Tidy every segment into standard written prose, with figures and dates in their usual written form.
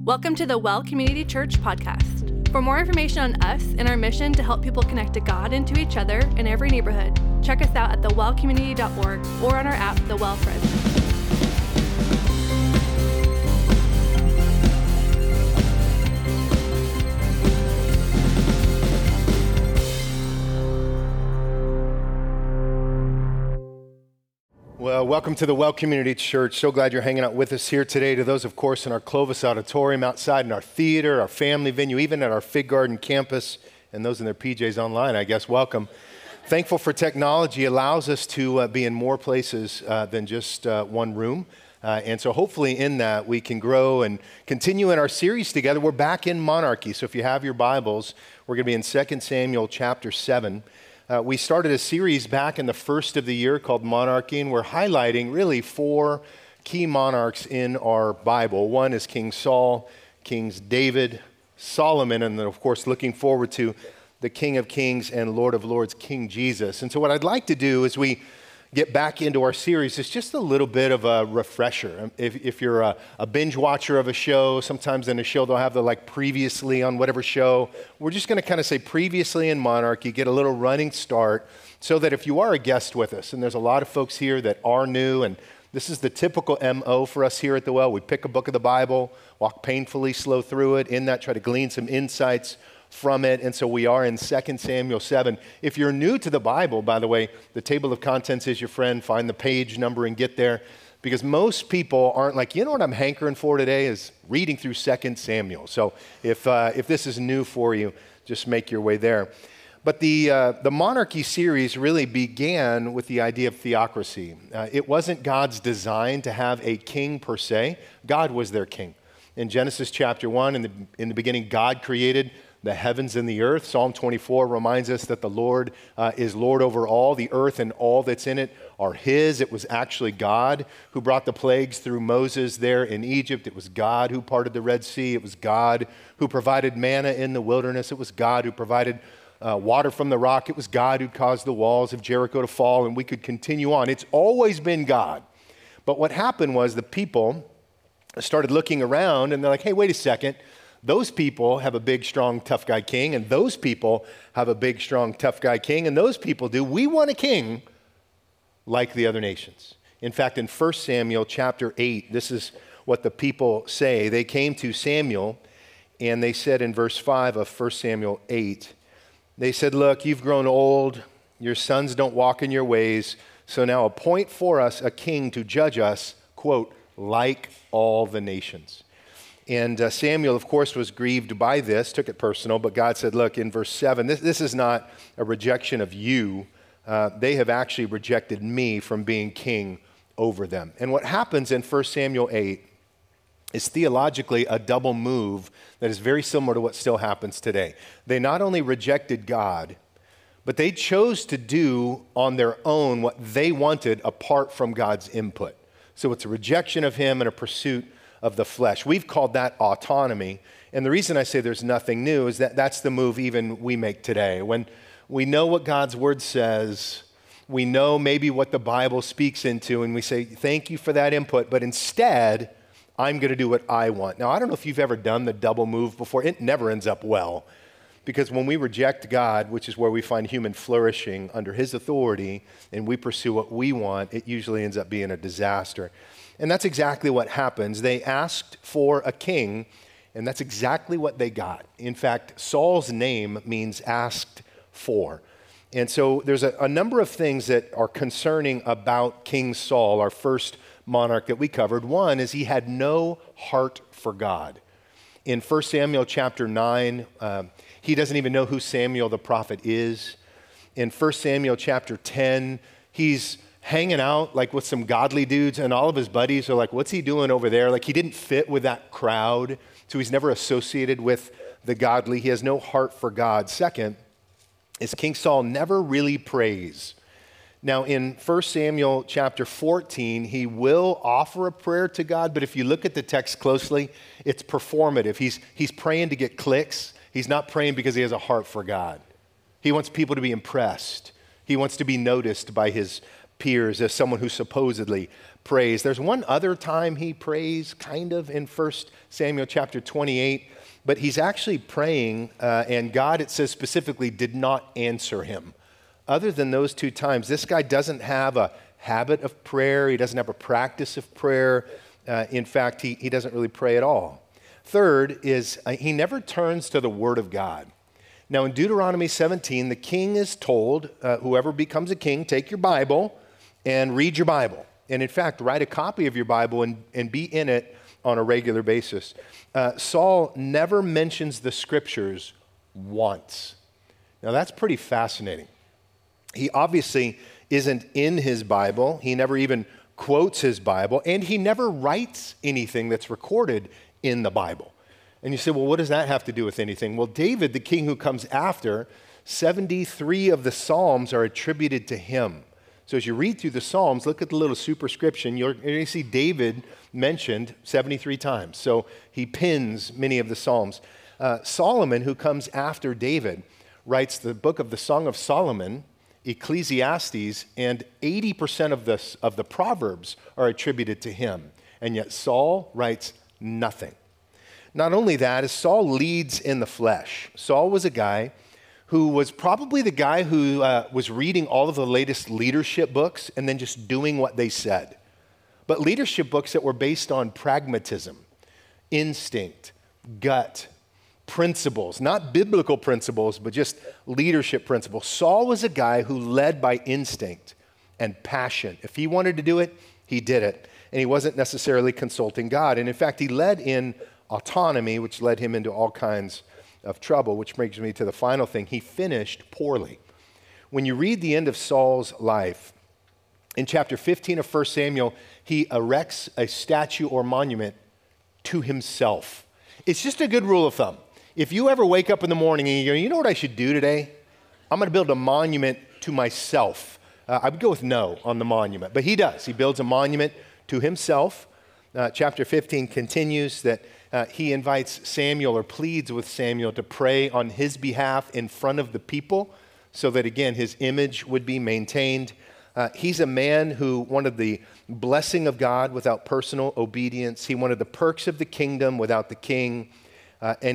Welcome to the Well Community Church podcast. For more information on us and our mission to help people connect to God and to each other in every neighborhood, check us out at thewellcommunity.org or on our app, The Well Friends. Well, welcome to the Well Community Church. So glad you're hanging out with us here today. To those, of course, in our Clovis Auditorium, outside in our theater, our family venue, even at our Fig Garden campus, and those in their PJs online, I guess, welcome. Thankful for technology allows us to be in more places than just one room. And so hopefully in that we can grow and continue in our series together. We're back in monarchy. So if you have your Bibles, we're going to be in 2 Samuel chapter 7. We started a series back in the first of the year called Monarchy, and we're highlighting really four key monarchs in our Bible. One is King Saul, Kings David, Solomon, and then, of course, looking forward to the King of Kings and Lord of Lords, King Jesus. And so what I'd like to do as we get back into our series is just a little bit of a refresher. If you're a binge watcher of a show, sometimes in a show they'll have the previously on whatever show. We're just going to kind of say previously in monarchy, get a little running start so that if you are a guest with us, and there's a lot of folks here that are new, and this is the typical MO for us here at the Well. We pick a book of the Bible, walk painfully slow through it, in that try to glean some insights from it. And so we are in 2 Samuel 7. If you're new to the Bible, by the way, the table of contents is your friend. Find the page number and get there. Because most people aren't like, you know what I'm hankering for today is reading through 2 Samuel. So if this is new for you, just make your way there. But the monarchy series really began with the idea of theocracy. It wasn't God's design to have a king per se. God was their king. In Genesis chapter 1, in the beginning, God created the heavens and the earth. Psalm 24 reminds us that the Lord is Lord over all. The earth and all that's in it are His. It was actually God who brought the plagues through Moses there in Egypt. It was God who parted the Red Sea. It was God who provided manna in the wilderness. It was God who provided water from the rock. It was God who caused the walls of Jericho to fall, and we could continue on. It's always been God. But what happened was the people started looking around, and they're like, hey, wait a second. Those people have a big, strong, tough guy king, and those people have a big, strong, tough guy king, and those people do. We want a king like the other nations. In fact, in 1 Samuel chapter 8, this is what the people say. They came to Samuel, and they said in verse 5 of 1 Samuel 8, they said, look, you've grown old, your sons don't walk in your ways, so now appoint for us a king to judge us, quote, like all the nations. And Samuel, of course, was grieved by this, took it personal, but God said, look, in verse 7, this is not a rejection of you. They have actually rejected me from being king over them. And what happens in 1 Samuel 8 is theologically a double move that is very similar to what still happens today. They not only rejected God, but they chose to do on their own what they wanted apart from God's input. So it's a rejection of Him and a pursuit of the flesh. We've called that autonomy. And the reason I say there's nothing new is that that's the move even we make today. When we know what God's word says, we know maybe what the Bible speaks into, and we say, thank you for that input, but instead, I'm going to do what I want. Now, I don't know if you've ever done the double move before. It never ends up well. Because when we reject God, which is where we find human flourishing under His authority, and we pursue what we want, it usually ends up being a disaster. And that's exactly what happens. They asked for a king, and that's exactly what they got. In fact, Saul's name means asked for. And so there's a number of things that are concerning about King Saul, our first monarch that we covered. One is he had no heart for God. In 1 Samuel chapter 9, he doesn't even know who Samuel the prophet is. In 1 Samuel chapter 10, he's hanging out with some godly dudes, and all of his buddies are like, what's he doing over there? He didn't fit with that crowd, so he's never associated with the godly. He has no heart for God. Second is King Saul never really prays. Now in 1 Samuel chapter 14, he will offer a prayer to God, but if you look at the text closely, it's performative. He's praying to get clicks. He's not praying because he has a heart for God. He wants people to be impressed. He wants to be noticed by his appears as someone who supposedly prays. There's one other time he prays, kind of, in 1 Samuel chapter 28, but he's actually praying, and God, it says specifically, did not answer him. Other than those two times, this guy doesn't have a habit of prayer. He doesn't have a practice of prayer. In fact, he doesn't really pray at all. Third is he never turns to the Word of God. Now, in Deuteronomy 17, the king is told, whoever becomes a king, take your Bible and read your Bible. And in fact, write a copy of your Bible and be in it on a regular basis. Saul never mentions the Scriptures once. Now, that's pretty fascinating. He obviously isn't in his Bible. He never even quotes his Bible, and he never writes anything that's recorded in the Bible. And you say, well, what does that have to do with anything? Well, David, the king who comes after, 73 of the Psalms are attributed to him. So as you read through the Psalms, look at the little superscription. You're going to see David mentioned 73 times. So he pins many of the Psalms. Solomon, who comes after David, writes the book of the Song of Solomon, Ecclesiastes, and 80% of the Proverbs are attributed to him. And yet Saul writes nothing. Not only that, as Saul leads in the flesh. Saul was a guy who was probably the guy who was reading all of the latest leadership books and then just doing what they said. But leadership books that were based on pragmatism, instinct, gut, principles, not biblical principles, but just leadership principles. Saul was a guy who led by instinct and passion. If he wanted to do it, he did it. And he wasn't necessarily consulting God. And in fact, he led in autonomy, which led him into all kinds of trouble, which brings me to the final thing. He finished poorly. When you read the end of Saul's life, in chapter 15 of 1 Samuel, he erects a statue or monument to himself. It's just a good rule of thumb. If you ever wake up in the morning and you go, you know what I should do today? I'm going to build a monument to myself. I would go with no on the monument, but he does. He builds a monument to himself. Chapter 15 continues that he invites Samuel or pleads with Samuel to pray on his behalf in front of the people so that, again, his image would be maintained. He's a man who wanted the blessing of God without personal obedience. He wanted the perks of the kingdom without the king. And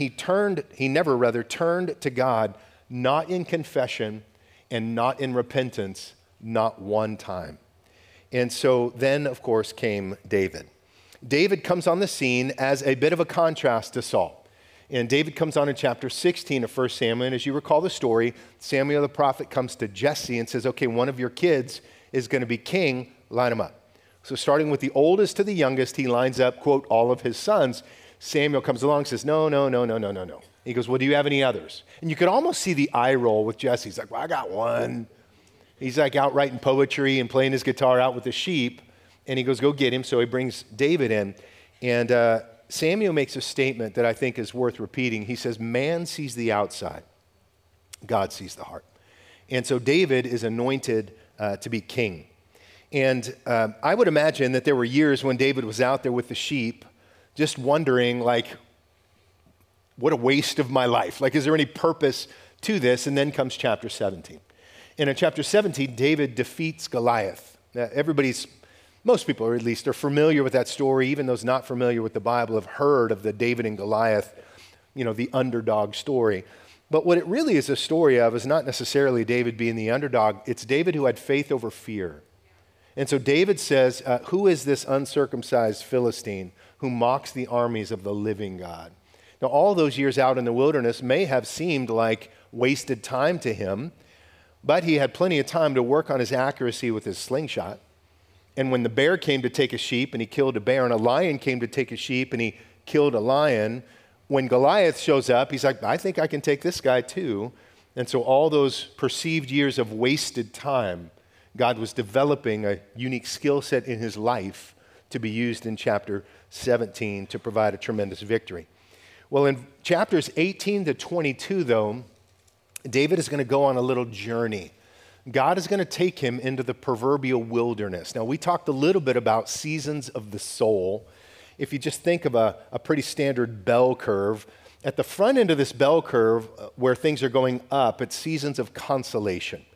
he never turned to God, not in confession and not in repentance, not one time. And so then, of course, came David. David comes on the scene as a bit of a contrast to Saul. And David comes on in chapter 16 of 1 Samuel. And as you recall the story, Samuel the prophet comes to Jesse and says, okay, one of your kids is going to be king, line them up. So starting with the oldest to the youngest, he lines up, quote, all of his sons. Samuel comes along and says, no. He goes, well, do you have any others? And you could almost see the eye roll with Jesse. He's like, well, I got one. He's like out writing poetry and playing his guitar out with the sheep. And he goes, go get him. So he brings David in. And Samuel makes a statement that I think is worth repeating. He says, man sees the outside. God sees the heart. And so David is anointed to be king. And I would imagine that there were years when David was out there with the sheep just wondering, like, what a waste of my life. Like, is there any purpose to this? And then comes chapter 17. And in chapter 17, David defeats Goliath. Now, most people, or at least, are familiar with that story. Even those not familiar with the Bible have heard of the David and Goliath, the underdog story. But what it really is a story of is not necessarily David being the underdog. It's David who had faith over fear. And so David says, who is this uncircumcised Philistine who mocks the armies of the living God? Now, all those years out in the wilderness may have seemed like wasted time to him, but he had plenty of time to work on his accuracy with his slingshot. And when the bear came to take a sheep and he killed a bear, and a lion came to take a sheep and he killed a lion, when Goliath shows up, he's like, I think I can take this guy too. And so all those perceived years of wasted time, God was developing a unique skill set in his life to be used in chapter 17 to provide a tremendous victory. Well, in chapters 18 to 22, though, David is going to go on a little journey. God is going to take him into the proverbial wilderness. Now, we talked a little bit about seasons of the soul. If you just think of a pretty standard bell curve, at the front end of this bell curve, where things are going up, it's seasons of consolation.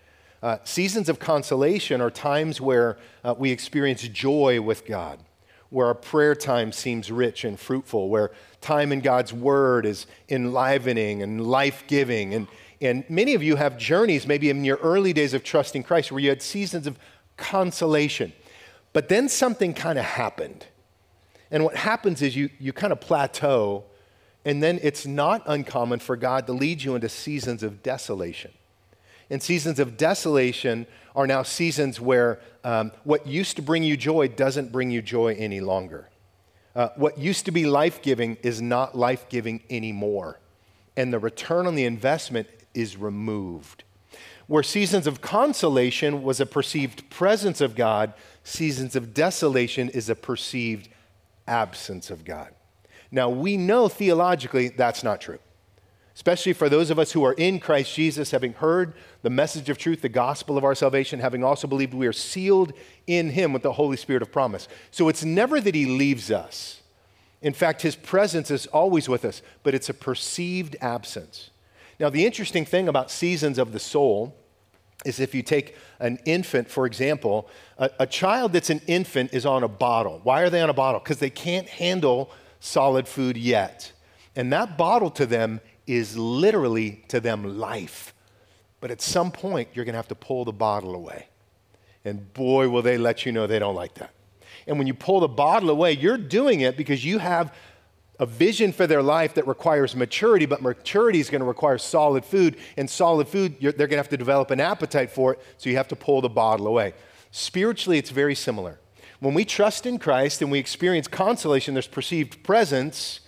Seasons of consolation are times where we experience joy with God, where our prayer time seems rich and fruitful, where time in God's Word is enlivening and life-giving. And many of you have journeys, maybe in your early days of trusting Christ, where you had seasons of consolation. But then something kind of happened. And what happens is you kind of plateau, and then it's not uncommon for God to lead you into seasons of desolation. And seasons of desolation are now seasons where what used to bring you joy doesn't bring you joy any longer. What used to be life-giving is not life-giving anymore. And the return on the investment is removed. Where seasons of consolation was a perceived presence of God, seasons of desolation is a perceived absence of God. Now, we know theologically that's not true, especially for those of us who are in Christ Jesus, having heard the message of truth, the gospel of our salvation, having also believed we are sealed in Him with the Holy Spirit of promise. So it's never that He leaves us. In fact, His presence is always with us, but it's a perceived absence. Now, the interesting thing about seasons of the soul is if you take an infant, for example, a child that's an infant is on a bottle. Why are they on a bottle? Because they can't handle solid food yet. And that bottle to them is literally to them life. But at some point, you're going to have to pull the bottle away. And boy, will they let you know they don't like that. And when you pull the bottle away, you're doing it because you have a vision for their life that requires maturity, but maturity is going to require solid food, and solid food, they're going to have to develop an appetite for it, so you have to pull the bottle away. Spiritually, it's very similar. When we trust in Christ and we experience consolation, there's perceived presence,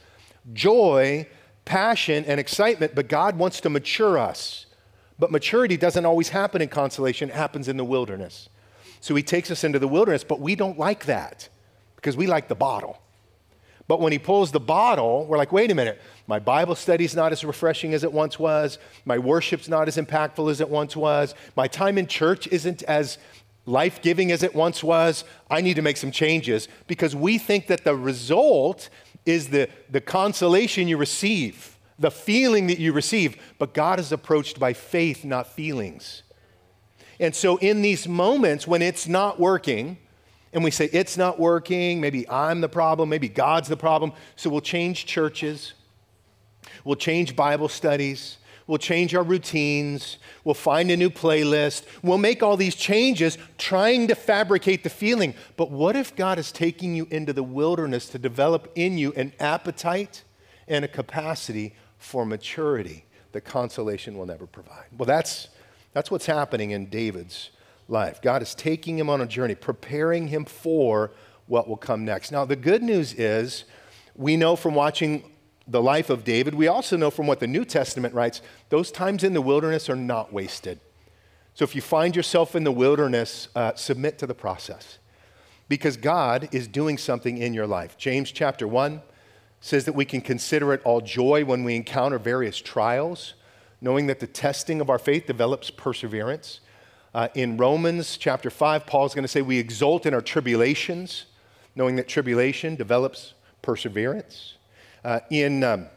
joy, passion, and excitement, but God wants to mature us. But maturity doesn't always happen in consolation, it happens in the wilderness. So He takes us into the wilderness, but we don't like that because we like the bottle. But when He pulls the bottle, we're like, wait a minute, my Bible study's not as refreshing as it once was. My worship's not as impactful as it once was. My time in church isn't as life-giving as it once was. I need to make some changes because we think that the result is the consolation you receive, the feeling that you receive. But God is approached by faith, not feelings. And so in these moments when it's not working, and we say, it's not working, maybe I'm the problem, maybe God's the problem. So we'll change churches, we'll change Bible studies, we'll change our routines, we'll find a new playlist, we'll make all these changes trying to fabricate the feeling. But what if God is taking you into the wilderness to develop in you an appetite and a capacity for maturity that consolation will never provide? Well, that's what's happening in David's life. God is taking him on a journey, preparing him for what will come next. Now, the good news is we know from watching the life of David, we also know from what the New Testament writes, those times in the wilderness are not wasted. So if you find yourself in the wilderness, submit to the process because God is doing something in your life. James chapter 1 says that we can consider it all joy when we encounter various trials, knowing that the testing of our faith develops perseverance. In Romans chapter 5, Paul's going to say we exult in our tribulations, knowing that tribulation develops perseverance. In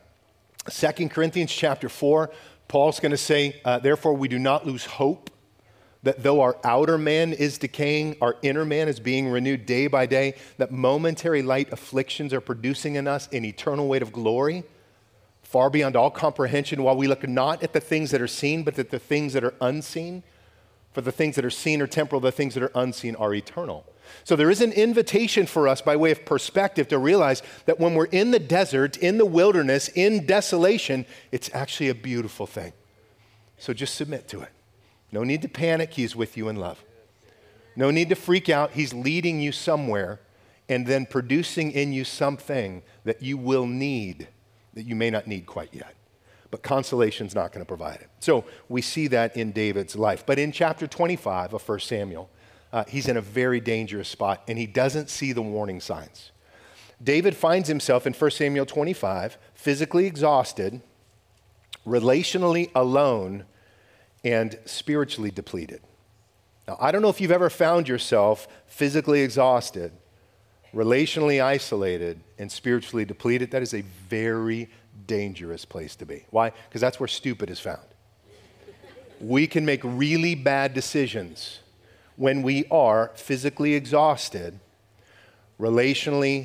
2 Corinthians chapter 4, Paul's going to say, therefore we do not lose hope, that though our outer man is decaying, our inner man is being renewed day by day, that momentary light afflictions are producing in us an eternal weight of glory, far beyond all comprehension, while we look not at the things that are seen, but at the things that are unseen. For the things that are seen are temporal, the things that are unseen are eternal. So there is an invitation for us by way of perspective to realize that when we're in the desert, in the wilderness, in desolation, it's actually a beautiful thing. So just submit to it. No need to panic. He's with you in love. No need to freak out. He's leading you somewhere and then producing in you something that you will need that you may not need quite yet. But consolation's not going to provide it. So we see that in David's life. But in chapter 25 of 1 Samuel, he's in a very dangerous spot, and he doesn't see the warning signs. David finds himself in 1 Samuel 25, physically exhausted, relationally alone, and spiritually depleted. Now, I don't know if you've ever found yourself physically exhausted, relationally isolated, and spiritually depleted. That is a very dangerous place to be. Why? Because that's where stupid is found. we can make really bad decisions when we are physically exhausted, relationally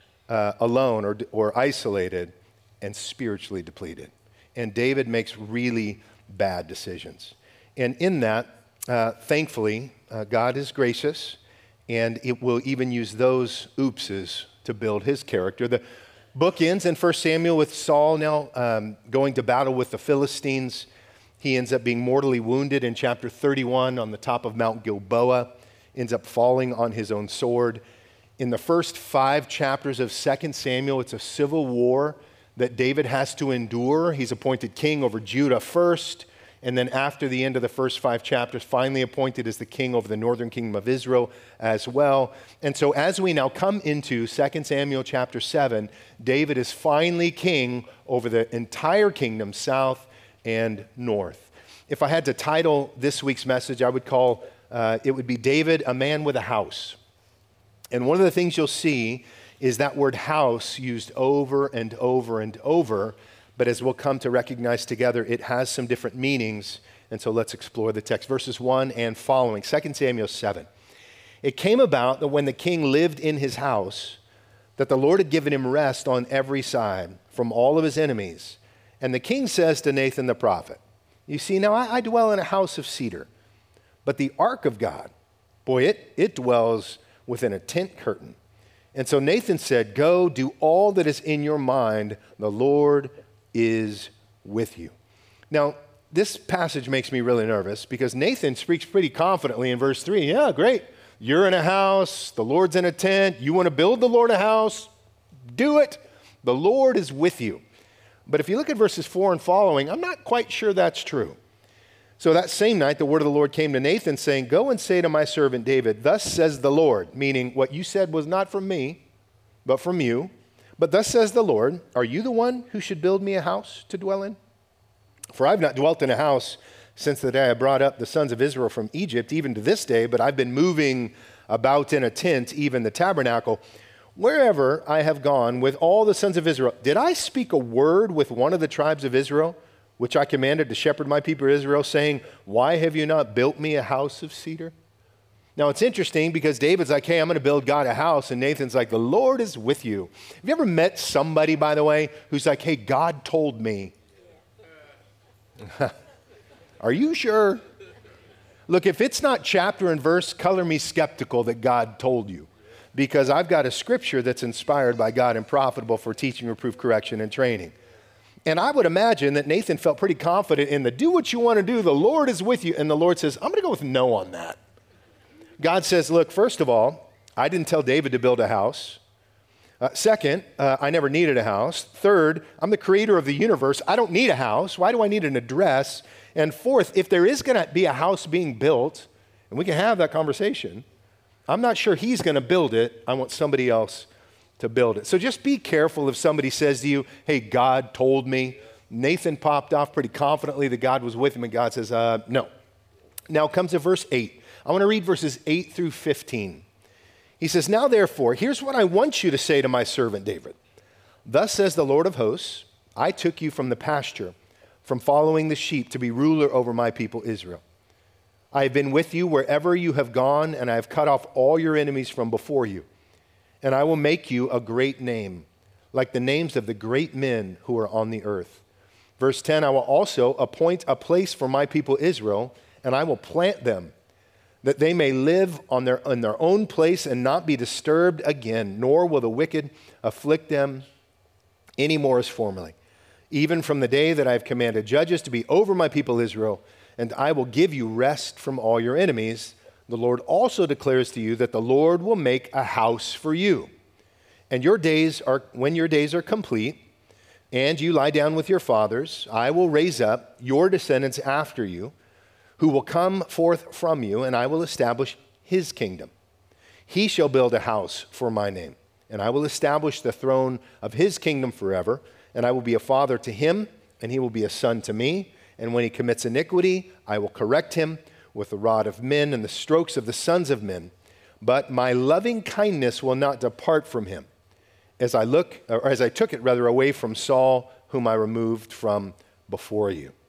alone or isolated, and spiritually depleted. And David makes really bad decisions. And in that, thankfully, God is gracious, and it will even use those oopses to build his character. The book ends in 1 Samuel with Saul now going to battle with the Philistines. He ends up being mortally wounded in chapter 31 on the top of Mount Gilboa, ends up falling on his own sword. In the first 5 chapters of 2 Samuel, it's a civil war that David has to endure. He's appointed king over Judah first, and then after the end of the first 5 chapters, finally appointed as the king over the northern kingdom of Israel as well. And so as we now come into 2 Samuel chapter 7, David is finally king over the entire kingdom, south and north. If I had to title this week's message, I would call it would be David, a man with a house. And one of the things you'll see is that word house used over and over and over, but as we'll come to recognize together, it has some different meanings, and so let's explore the text. Verses 1 and following, 2 Samuel 7. It came about that when the king lived in his house, that the Lord had given him rest on every side from all of his enemies. And the king says to Nathan the prophet, you see, now I dwell in a house of cedar, but the ark of God, boy, it dwells within a tent curtain. And so Nathan said, go do all that is in your mind. The Lord is with you. Now, this passage makes me really nervous because Nathan speaks pretty confidently in verse 3. Yeah, great. You're in a house. The Lord's in a tent. You want to build the Lord a house? Do it. The Lord is with you. But if you look at verses 4 and following, I'm not quite sure that's true. So that same night, the word of the Lord came to Nathan saying, go and say to my servant David, thus says the Lord, meaning what you said was not from me, but from you. But thus says the Lord, are you the one who should build me a house to dwell in? For I've not dwelt in a house since the day I brought up the sons of Israel from Egypt, even to this day, but I've been moving about in a tent, even the tabernacle. Wherever I have gone with all the sons of Israel, did I speak a word with one of the tribes of Israel, which I commanded to shepherd my people Israel, saying, why have you not built me a house of cedar? Now, it's interesting because David's like, hey, I'm going to build God a house. And Nathan's like, the Lord is with you. Have you ever met somebody, by the way, who's like, hey, God told me? Are you sure? Look, if it's not chapter and verse, color me skeptical that God told you. Because I've got a scripture that's inspired by God and profitable for teaching, reproof, correction, and training. And I would imagine that Nathan felt pretty confident in the do what you want to do, the Lord is with you. And the Lord says, I'm going to go with no on that. God says, look, first of all, I didn't tell David to build a house. Second, I never needed a house. Third, I'm the creator of the universe. I don't need a house. Why do I need an address? And fourth, if there is going to be a house being built, and we can have that conversation, I'm not sure he's going to build it. I want somebody else to build it. So just be careful if somebody says to you, hey, God told me. Nathan popped off pretty confidently that God was with him, and God says, no. Now comes to verse 8. I want to read verses 8 through 15. He says, now therefore, here's what I want you to say to my servant David. Thus says the Lord of hosts, I took you from the pasture, from following the sheep to be ruler over my people Israel. I have been with you wherever you have gone, and I have cut off all your enemies from before you. And I will make you a great name, like the names of the great men who are on the earth. Verse 10, I will also appoint a place for my people Israel, and I will plant them, that they may live in their own place and not be disturbed again, nor will the wicked afflict them any more as formerly. Even from the day that I have commanded judges to be over my people Israel, and I will give you rest from all your enemies. The Lord also declares to you that the Lord will make a house for you. And when your days are complete, and you lie down with your fathers, I will raise up your descendants after you, who will come forth from you, and I will establish his kingdom. He shall build a house for my name, and I will establish the throne of his kingdom forever, and I will be a father to him, and he will be a son to me. And when he commits iniquity, I will correct him with the rod of men and the strokes of the sons of men. But my loving kindness will not depart from him, as I took it away from Saul, whom I removed from before you.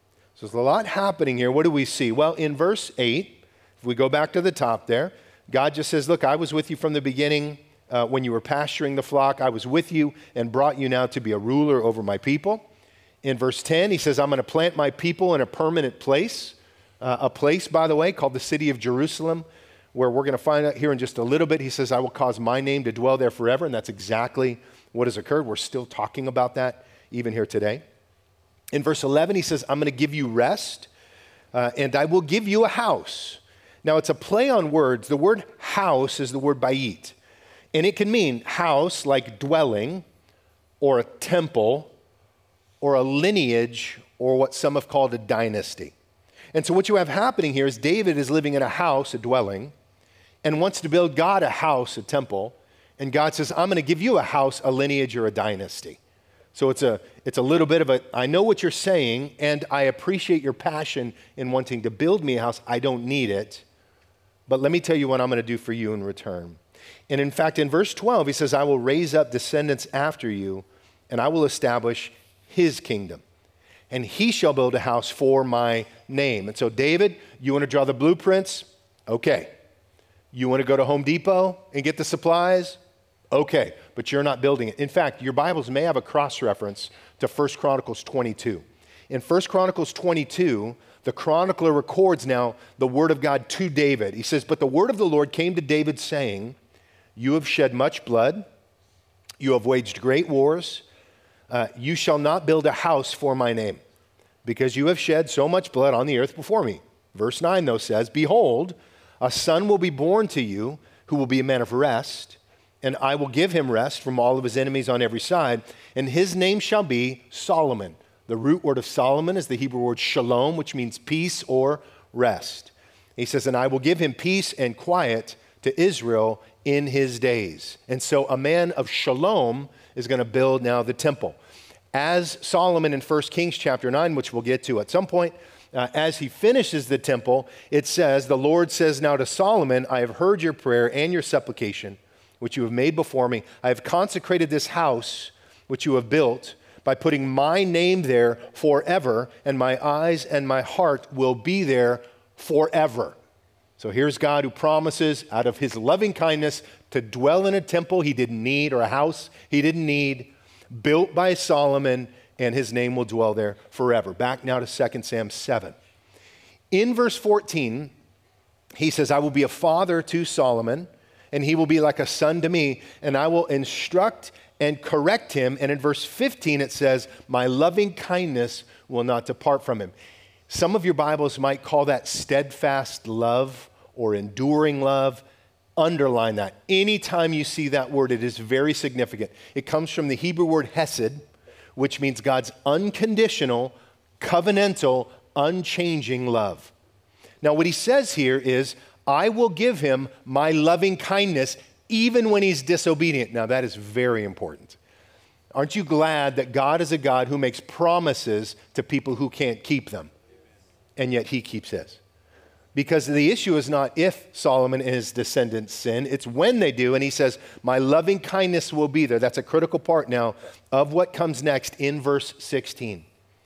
So there's a lot happening here. What do we see? Well, in verse 8, if we go back to the top there, God just says, look, I was with you from the beginning when you were pasturing the flock. I was with you and brought you now to be a ruler over my people. In verse 10, he says, I'm going to plant my people in a permanent place. A place, by the way, called the city of Jerusalem, where we're going to find out here in just a little bit. He says, I will cause my name to dwell there forever. And that's exactly what has occurred. We're still talking about that even here today. In verse 11, he says, I'm going to give you rest, and I will give you a house. Now, it's a play on words. The word house is the word bayit, and it can mean house like dwelling, or a temple, or a lineage, or what some have called a dynasty. And so what you have happening here is David is living in a house, a dwelling, and wants to build God a house, a temple, and God says, I'm going to give you a house, a lineage, or a dynasty. So it's a little bit of a, I know what you're saying, and I appreciate your passion in wanting to build me a house. I don't need it, but let me tell you what I'm going to do for you in return. And in fact, in verse 12, he says, I will raise up descendants after you, and I will establish his kingdom. And he shall build a house for my name. And so David, you want to draw the blueprints? Okay. You want to go to Home Depot and get the supplies? Okay, but you're not building it. In fact, your Bibles may have a cross-reference to 1 Chronicles 22. In 1 Chronicles 22, the chronicler records now the word of God to David. He says, but the word of the Lord came to David saying, you have shed much blood, you have waged great wars, you shall not build a house for my name, because you have shed so much blood on the earth before me. Verse 9, though, says, behold, a son will be born to you who will be a man of rest, and I will give him rest from all of his enemies on every side, and his name shall be Solomon. The root word of Solomon is the Hebrew word shalom, which means peace or rest. He says, and I will give him peace and quiet to Israel in his days. And so a man of shalom is going to build now the temple. As Solomon in 1 Kings chapter 9, which we'll get to at some point, as he finishes the temple, it says, the Lord says now to Solomon, I have heard your prayer and your supplication, which you have made before me. I have consecrated this house, which you have built, by putting my name there forever, and my eyes and my heart will be there forever. So here's God who promises out of his loving kindness to dwell in a temple he didn't need, or a house he didn't need, built by Solomon, and his name will dwell there forever. Back now to 2 Samuel 7. In verse 14, he says, I will be a father to Solomon, and he will be like a son to me, and I will instruct and correct him. And in verse 15, it says, my loving kindness will not depart from him. Some of your Bibles might call that steadfast love or enduring love. Underline that. Anytime you see that word, it is very significant. It comes from the Hebrew word hesed, which means God's unconditional, covenantal, unchanging love. Now, what he says here is, I will give him my loving kindness even when he's disobedient. Now, that is very important. Aren't you glad that God is a God who makes promises to people who can't keep them, and yet he keeps his? Because the issue is not if Solomon and his descendants sin, it's when they do, and he says, my loving kindness will be there. That's a critical part now of what comes next in verse 16.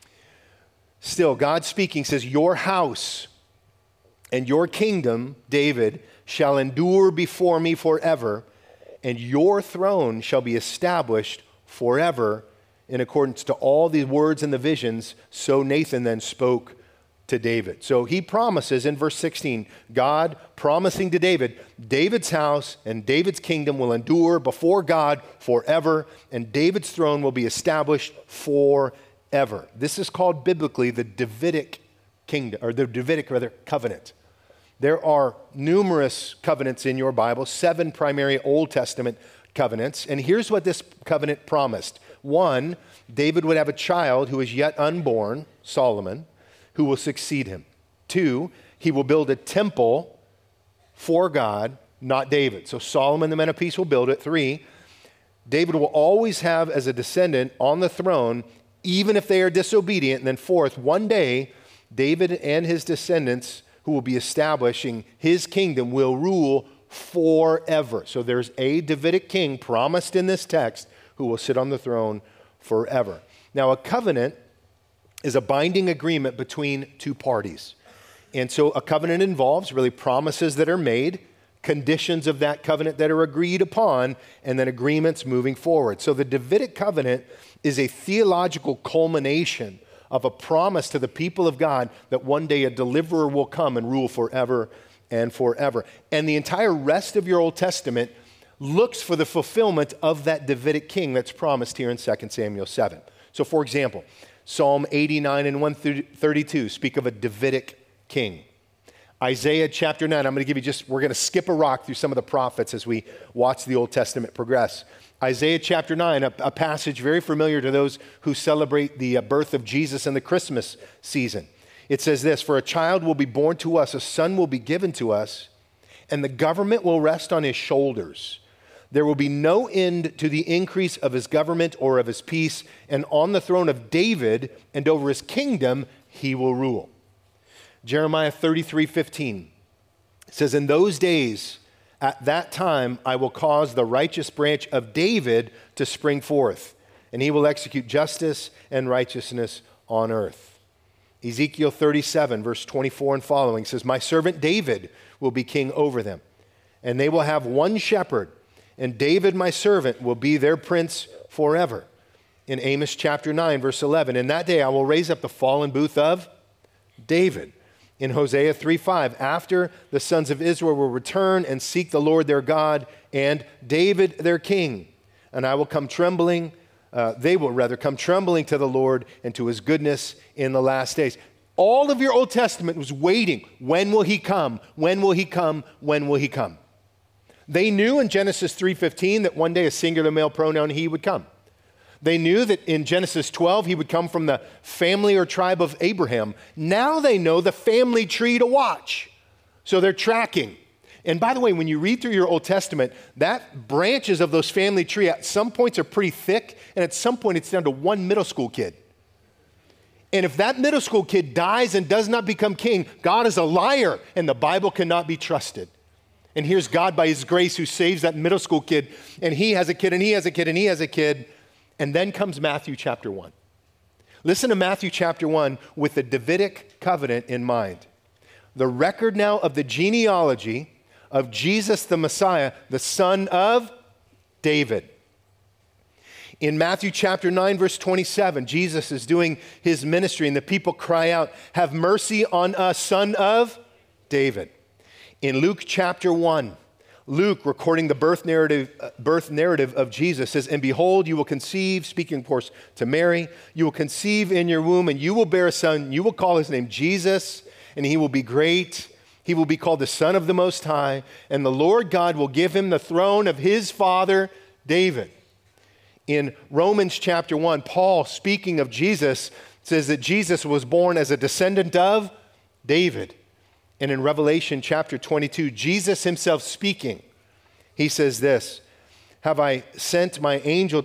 Still, God speaking says, your house and your kingdom, David, shall endure before me forever, and your throne shall be established forever in accordance to all the words and the visions. So Nathan then spoke to David. So he promises in verse 16, God promising to David, David's house and David's kingdom will endure before God forever, and David's throne will be established forever. This is called biblically the Davidic kingdom, or the Davidic covenant. There are numerous covenants in your Bible, 7 primary Old Testament covenants. And here's what this covenant promised. 1, David would have a child who is yet unborn, Solomon, who will succeed him. 2, he will build a temple for God, not David. So Solomon, the man of peace, will build it. 3, David will always have as a descendant on the throne, even if they are disobedient. And then 4th, one day, David and his descendants who will be establishing his kingdom will rule forever. So there's a Davidic king promised in this text who will sit on the throne forever. Now, a covenant is a binding agreement between two parties. And so a covenant involves really promises that are made, conditions of that covenant that are agreed upon, and then agreements moving forward. So the Davidic covenant is a theological culmination of a promise to the people of God that one day a deliverer will come and rule forever and forever. And the entire rest of your Old Testament looks for the fulfillment of that Davidic king that's promised here in 2 Samuel 7. So for example, Psalm 89 and 132 speak of a Davidic king. Isaiah chapter 9, we're going to skip a rock through some of the prophets as we watch the Old Testament progress. Isaiah chapter 9, a passage very familiar to those who celebrate the birth of Jesus in the Christmas season. It says this, "For a child will be born to us, a son will be given to us, and the government will rest on his shoulders. There will be no end to the increase of his government or of his peace, and on the throne of David and over his kingdom he will rule." Jeremiah 33:15 says, "In those days, at that time, I will cause the righteous branch of David to spring forth, and he will execute justice and righteousness on earth." Ezekiel 37, verse 24 and following says, "My servant David will be king over them, and they will have one shepherd, and David, my servant, will be their prince forever." In Amos chapter 9, verse 11, "In that day I will raise up the fallen booth of David." In Hosea 3:5, "After the sons of Israel will return and seek the Lord their God and David their king, and I will come trembling, they will rather come trembling to the Lord and to his goodness in the last days." All of your Old Testament was waiting. When will he come? When will he come? When will he come? They knew in Genesis 3:15 that one day a singular male pronoun, he would come. They knew that in Genesis 12, he would come from the family or tribe of Abraham. Now they know the family tree to watch. So they're tracking. And by the way, when you read through your Old Testament, that branches of those family tree at some points are pretty thick, and at some point it's down to one middle school kid. And if that middle school kid dies and does not become king, God is a liar, and the Bible cannot be trusted. And here's God by his grace who saves that middle school kid, and he has a kid, and he has a kid, and he has a kid. And then comes Matthew chapter 1. Listen to Matthew chapter 1 with the Davidic covenant in mind. The record now of the genealogy of Jesus the Messiah, the son of David. In Matthew chapter 9, verse 27, Jesus is doing his ministry, and the people cry out, "Have mercy on us, son of David." In Luke chapter 1, Luke, recording the birth narrative of Jesus, says, "And behold, you will conceive," speaking, of course, to Mary, "you will conceive in your womb, and you will bear a son. You will call his name Jesus, and he will be great. He will be called the Son of the Most High, and the Lord God will give him the throne of his father, David." In Romans chapter 1, Paul, speaking of Jesus, says that Jesus was born as a descendant of David. And in Revelation chapter 22, Jesus himself speaking, he says this, I have sent my angel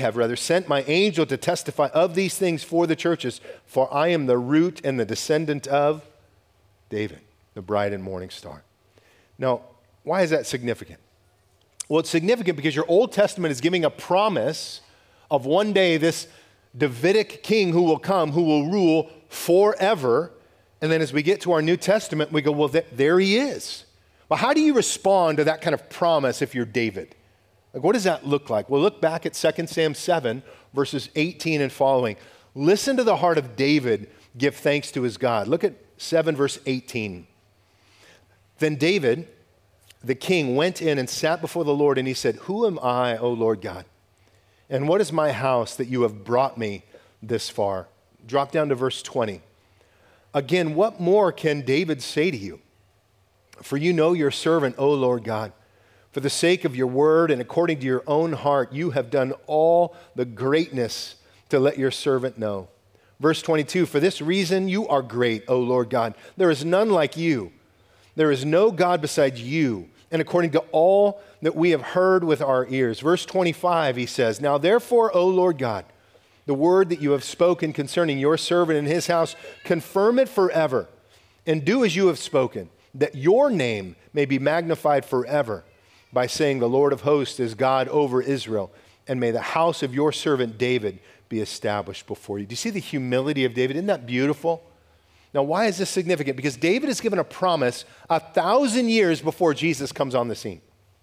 to testify of these things for the churches, for I am the root and the descendant of David, the bright and morning star. Now, why is that significant? Well, it's significant because your Old Testament is giving a promise of one day this Davidic king who will come, who will rule forever. And then as we get to our New Testament, we go, well, there he is. Well, how do you respond to that kind of promise if you're David? Like, what does that look like? Well, look back at 2 Samuel 7, verses 18 and following. Listen to the heart of David give thanks to his God. Look at 7, verse 18. "Then David, the king, went in and sat before the Lord, and he said, 'Who am I, O Lord God? And what is my house that you have brought me this far?'" Drop down to verse 20. "Again, what more can David say to you? For you know your servant, O Lord God. For the sake of your word and according to your own heart, you have done all the greatness to let your servant know." Verse 22, "For this reason you are great, O Lord God. There is none like you. There is no God besides you. And according to all that we have heard with our ears." Verse 25, he says, "Now therefore, O Lord God, the word that you have spoken concerning your servant and his house, confirm it forever, and do as you have spoken, that your name may be magnified forever, by saying the Lord of hosts is God over Israel, and may the house of your servant David be established before you. Do you see the humility of David? Isn't that beautiful? Now, why is this significant? Because David is given a promise 1,000 years before Jesus comes on the scene.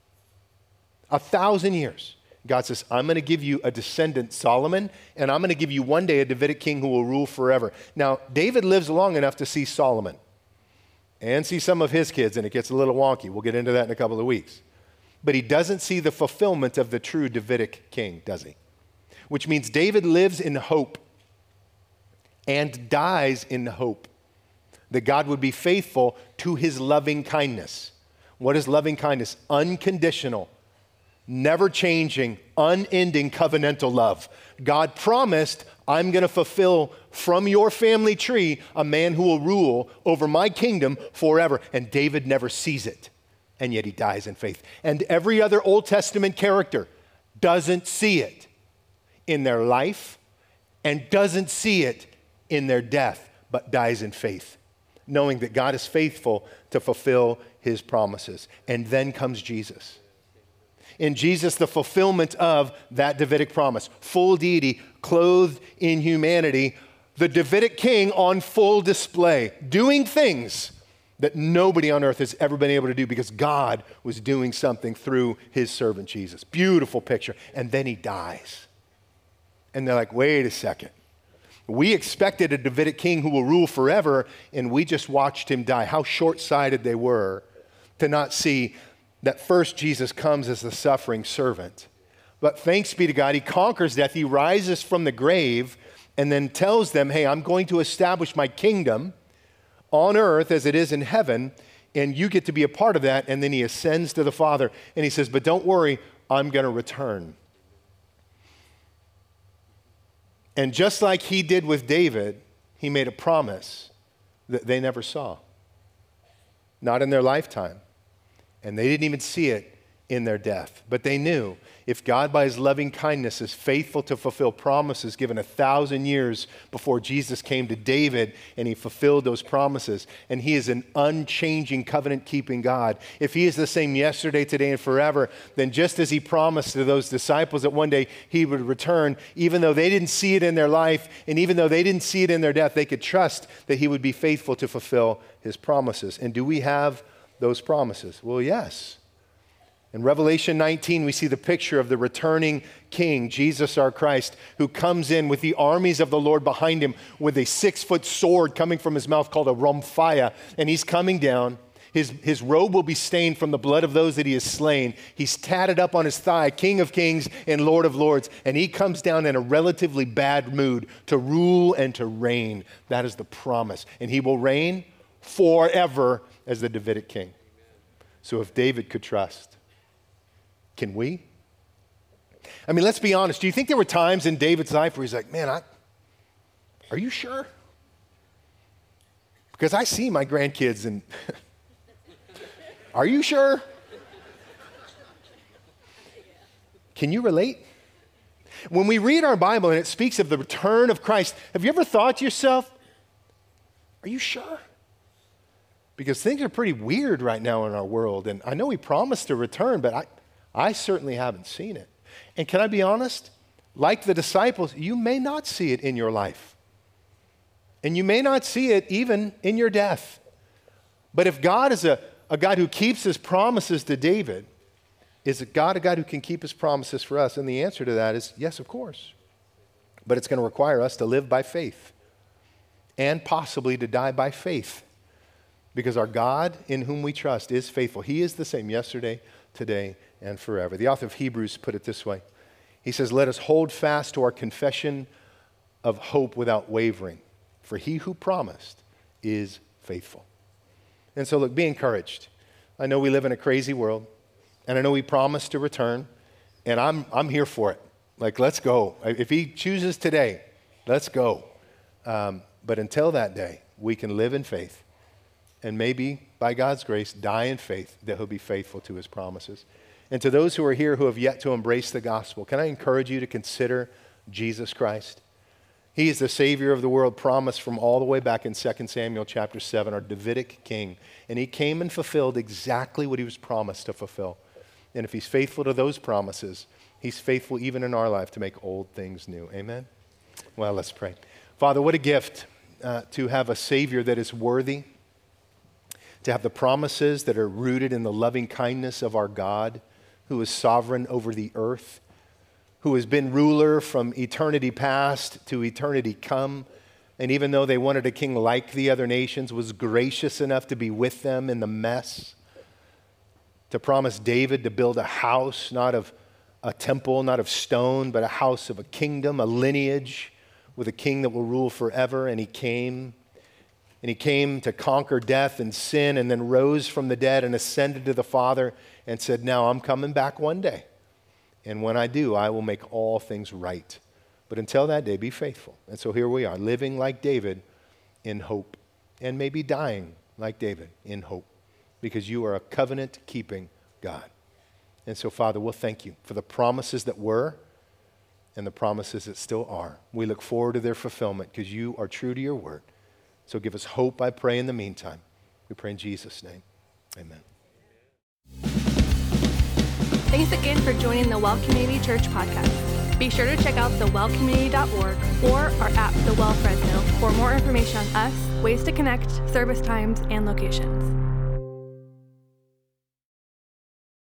1,000 years. God says, I'm going to give you a descendant, Solomon, and I'm going to give you one day a Davidic king who will rule forever. Now, David lives long enough to see Solomon and see some of his kids, and it gets a little wonky. We'll get into that in a couple of weeks. But he doesn't see the fulfillment of the true Davidic king, does he? Which means David lives in hope and dies in hope that God would be faithful to his loving kindness. What is loving kindness? Unconditional, never changing, unending covenantal love. God promised, I'm going to fulfill from your family tree a man who will rule over my kingdom forever. And David never sees it, and yet he dies in faith. And every other Old Testament character doesn't see it in their life and doesn't see it in their death, but dies in faith, knowing that God is faithful to fulfill his promises. And then comes Jesus. In Jesus, the fulfillment of that Davidic promise, full deity, clothed in humanity, the Davidic king on full display, doing things that nobody on earth has ever been able to do because God was doing something through his servant Jesus. Beautiful picture. And then he dies. And they're like, wait a second. We expected a Davidic king who will rule forever, and we just watched him die. How short-sighted they were to not see that first Jesus comes as the suffering servant. But thanks be to God, he conquers death. He rises from the grave and then tells them, hey, I'm going to establish my kingdom on earth as it is in heaven, and you get to be a part of that. And then he ascends to the Father, and he says, but don't worry, I'm going to return. And just like he did with David, he made a promise that they never saw. Not in their lifetime. And they didn't even see it in their death. But they knew if God, by his loving kindness, is faithful to fulfill promises given 1,000 years before Jesus came to David, and he fulfilled those promises, and he is an unchanging, covenant-keeping God. If he is the same yesterday, today, and forever, then just as he promised to those disciples that one day he would return, even though they didn't see it in their life, and even though they didn't see it in their death, they could trust that he would be faithful to fulfill his promises. And do we have those promises? Well, yes. In Revelation 19, we see the picture of the returning King, Jesus our Christ, who comes in with the armies of the Lord behind him with a 6-foot sword coming from his mouth called a rhomphaia. And he's coming down. His robe will be stained from the blood of those that he has slain. He's tatted up on his thigh, King of Kings and Lord of Lords. And he comes down in a relatively bad mood to rule and to reign. That is the promise. And he will reign forever as the Davidic king. So if David could trust, can we? I mean, let's be honest. Do you think there were times in David's life where he's like, man, are you sure? Because I see my grandkids and are you sure? Can you relate? When we read our Bible and it speaks of the return of Christ, have you ever thought to yourself, are you sure? Because things are pretty weird right now in our world. And I know he promised to return, but I certainly haven't seen it. And can I be honest? Like the disciples, you may not see it in your life. And you may not see it even in your death. But if God is a God who keeps his promises to David, is God a God who can keep his promises for us? And the answer to that is yes, of course. But it's going to require us to live by faith and possibly to die by faith. Because our God in whom we trust is faithful. He is the same yesterday, today, and forever. The author of Hebrews put it this way. He says, let us hold fast to our confession of hope without wavering, for he who promised is faithful. And so look, be encouraged. I know we live in a crazy world, and I know he promised to return, and I'm here for it. Like, let's go. If he chooses today, let's go. But until that day, we can live in faith, and maybe, by God's grace, die in faith that he'll be faithful to his promises. And to those who are here who have yet to embrace the gospel, can I encourage you to consider Jesus Christ? He is the Savior of the world, promised from all the way back in 2 Samuel chapter 7, our Davidic king. And he came and fulfilled exactly what he was promised to fulfill. And if he's faithful to those promises, he's faithful even in our life to make old things new. Amen? Well, let's pray. Father, what a gift to have a Savior that is worthy, to have the promises that are rooted in the loving kindness of our God, who is sovereign over the earth, who has been ruler from eternity past to eternity come. And even though they wanted a king like the other nations, was gracious enough to be with them in the mess, to promise David to build a house, not of a temple, not of stone, but a house of a kingdom, a lineage with a king that will rule forever. And he came to conquer death and sin, and then rose from the dead and ascended to the Father and said, now I'm coming back one day. And when I do, I will make all things right. But until that day, be faithful. And so here we are, living like David in hope, and maybe dying like David in hope, because you are a covenant-keeping God. And so, Father, we'll thank you for the promises that were and the promises that still are. We look forward to their fulfillment because you are true to your word. So give us hope, I pray, in the meantime. We pray in Jesus' name. Amen. Thanks again for joining the Well Community Church podcast. Be sure to check out thewellcommunity.org or our app, The Well Fresno, for more information on us, ways to connect, service times, and locations.